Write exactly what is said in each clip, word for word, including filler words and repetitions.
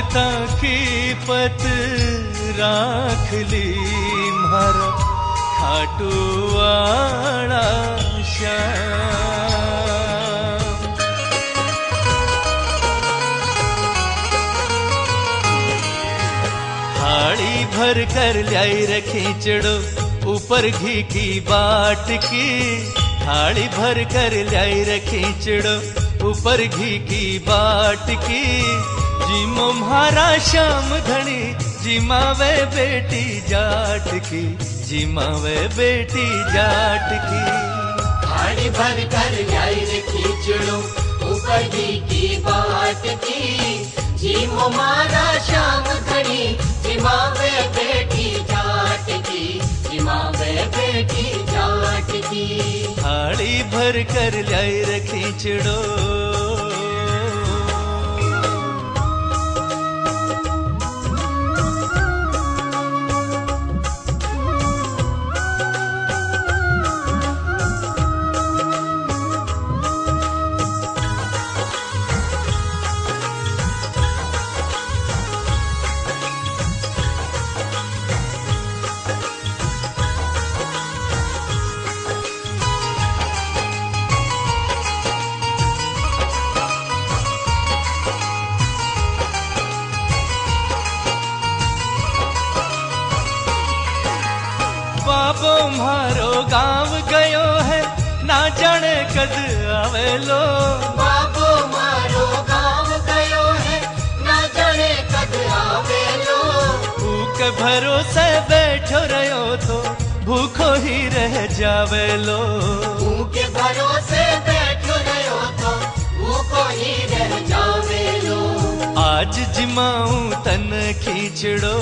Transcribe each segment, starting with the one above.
की पत राख ली मारा खाटू वाला श्याम। थाली भर कर लाई रखी चढ़ो ऊपर घी की बाट की। थाली भर कर लाई रखी चढ़ो ऊपर घी की बाट की। जिमो म्हारा श्याम धनी जिमावे बेटी जाट की। जिमावे बेटी जाट की। थाली भर कर लाई रखी चढ़ो ऊपर घी की बाट की। जिमो म्हारा श्याम धनी जिमावे बेटी जाट की। जिमावे बेटी जाट की। थाली भर कर लाई रखी चढ़ो। बाबो म्हारो गांव गयो है ना जाने कद आवेलो। बाबो म्हारो गांव गयो है ना जाने कद आवेलो। भूखे भरोसे बैठो रहो तो भूखो ही रह जावेलो। भूखे भरोसे बैठो रहो तो भूखो ही रह जावेलो। आज जिमाऊं तन खींचड़ो।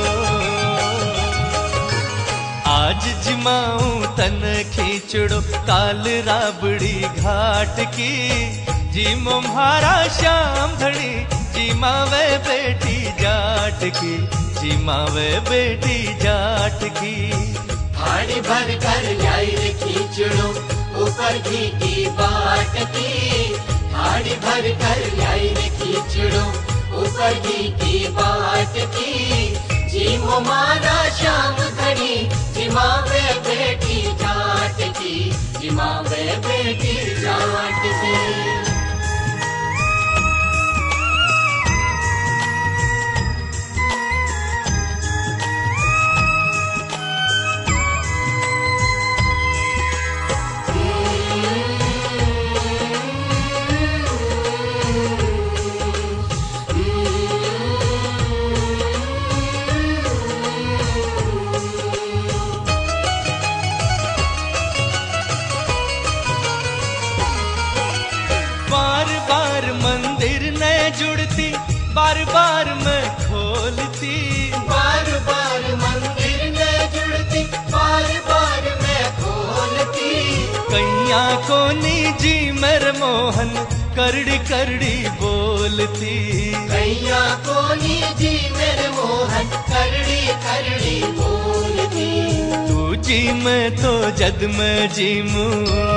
आज जिमाऊं तन खींचड़ो काल राबड़ी घाट की। जिमो म्हारा श्याम धनी जिमावे बेटी जाट की। जिमावे बेटी जाट की। थाली भर कर लाई रखी चढ़ो ऊपर घी की बाट की। थाली भर कर लाई रखी चढ़ो ऊपर घी की बाट की। जिमो म्हारा श्याम धनी जिमावे बेटी जाट की। जिमावे बेटी जाट की। जुड़ती बार बार मैं खोलती। बार बार मंदिर में जुड़ती बार बार मैं खोलती। कैया कोनी जी मेरे मोहन करड़ी करड़ी बोलती। कैया कोनी जी मेरे मोहन करड़ी करड़ी बोलती। तू जी मैं तो जद मैं जीमू।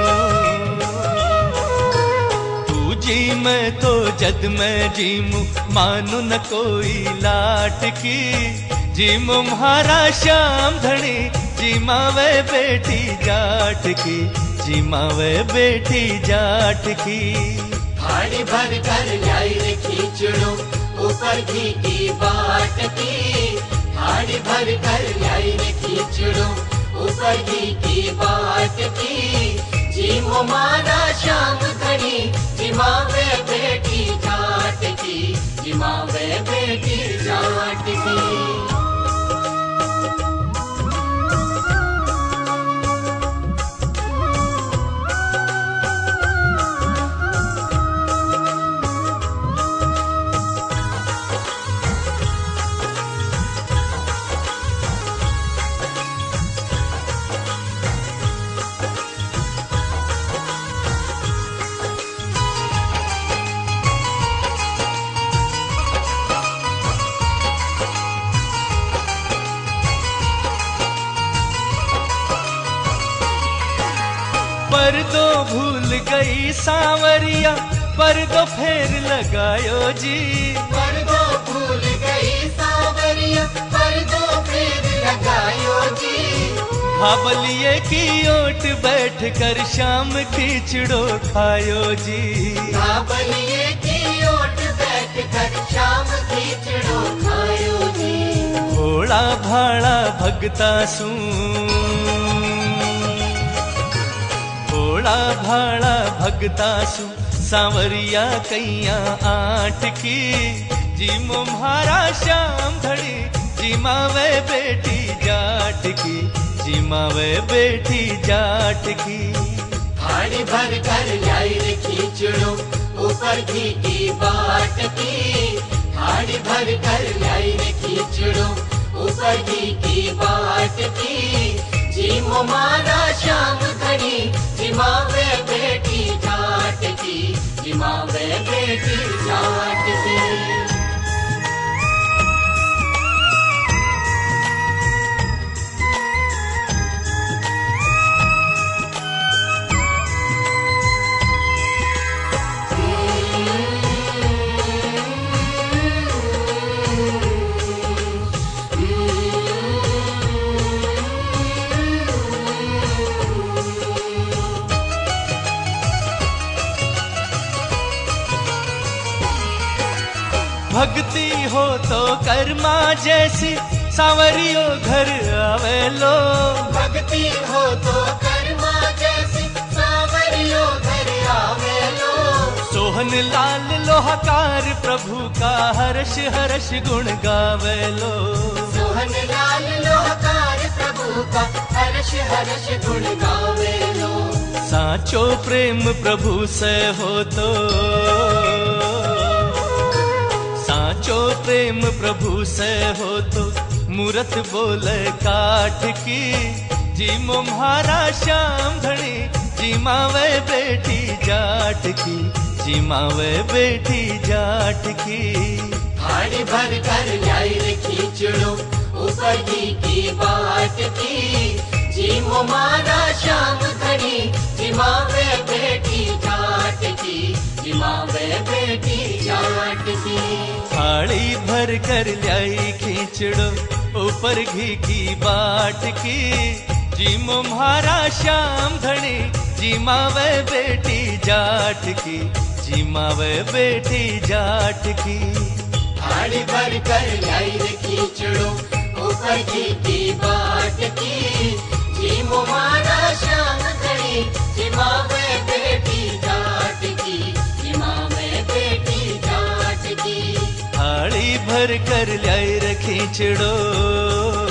जी मैं तो जद मैं जीमू मानू न कोई लाट की। जिमो म्हारा श्याम धनी जिमावे बेटी जाट की। जिमावे बेटी जाट की। थाली भर कर लाई रखी चढ़ो ऊपर घी की बाट की। थाली भर कर लाई रखी चढ़ो ऊपर घी की बाट की। जिमो म्हारा श्याम धनी जिमावे बेटी जाट की। जिमावे बेटी जाट की। पर दो भूल गई सांवरिया पर दो फेर लगायो जी। पर दो भूल गई सावरिया पर दो फेर लगायो जी। भावलिए की ओट बैठ कर शाम खिचड़ो खायो जी। भावलिए की ओट बैठ कर शाम खिचड़ो खायो जी। भोला भाला भगता सू, भोला भाला भगता सू सांवरिया कैया आठ की। जी मुम्हारा श्याम धड़ी जी मावे बेटी जाट की। जी मावे बेटी जाट की। हाड़ी भर कर लाई रे खींचड़ो ऊपर घी की बाट की। हाड़ी भर कर लाई रे खींचड़ो ऊपर घी की बाट की। जी मुमारा श्याम धड़ी जी मावे बेटी जाट की। जी मावे बेटी जाट की। भक्ति हो तो कर्मा जैसी सांवरियो घर आवेलो। भक्ति हो तो कर्मा जैसी सांवरियो घर आवेलो। सोहन लाल लोहकार प्रभु का हर्ष हर्ष गुण गावेलो। सोहन लाल लोहकार प्रभु का हर्ष हर्ष गुण गावेलो। साचो प्रेम प्रभु से हो तो, साचो प्रेम प्रभु से हो तो मूरत बोल काठ की। जी मुम्हारा श्याम धड़ी जी मावे बेटी जाट की। जी मावे बेटी जाट की। हाड़ी भर कर लाई रे खींचड़ो ऊपर घी की बाट की। जी मुमारा श्याम धड़ी जी मावे बेटी जाट की। जी मावे बेटी जाट की। थाली भर कर लाई खींचड़ो ऊपर घी की बाट की। जी मुम्हारा श्याम धड़ी जी मावे बेटी जाट की। जी मावे बेटी जाट की। थाली भर कर लाई रे खींचड़ो ऊपर घी की बाट की। जी मुमारा श्याम धड़ी जी मावे बेटी जाट की। जी मावे बेटी जाट की। थाली भर कर लाई रे खींचड़ो